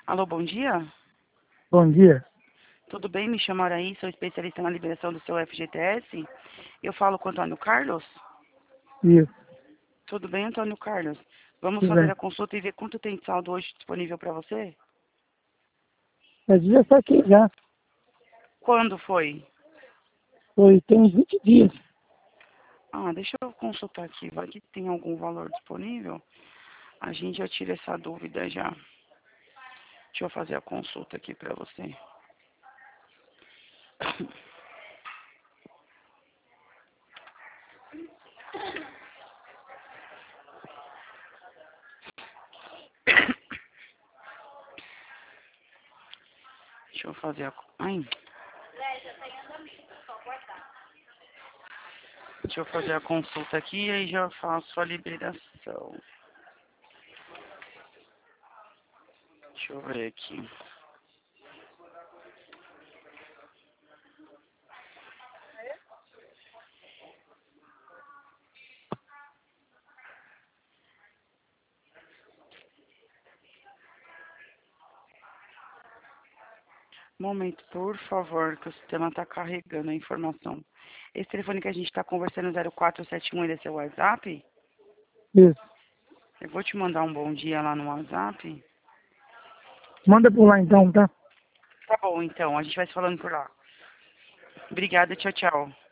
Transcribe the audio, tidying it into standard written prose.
Alô, bom dia. Bom dia. Tudo bem? Me chamo Araí, sou especialista na liberação do seu FGTS. Eu falo com o Antônio Carlos. Isso, Tudo bem, Antônio Carlos? Vamos tudo fazer bem. a consulta e ver quanto tem de saldo hoje disponível para você? Mas já está aqui já. Quando foi? Tem uns 20 dias. Deixa eu consultar aqui. Vai que tem algum valor disponível? A gente já tira essa dúvida já. Deixa eu fazer a consulta aqui para você. Deixa eu fazer a... Deixa eu fazer a consulta aqui e aí já faço a liberação. Deixa eu ver aqui. Um momento, por favor, que o sistema está carregando a informação. Esse telefone que a gente está conversando, 0471, ele é seu WhatsApp? Isso. Eu vou te mandar um bom dia lá no WhatsApp. Manda por lá então, tá? Tá bom, então. A gente vai se falando por lá. Obrigada, tchau, tchau.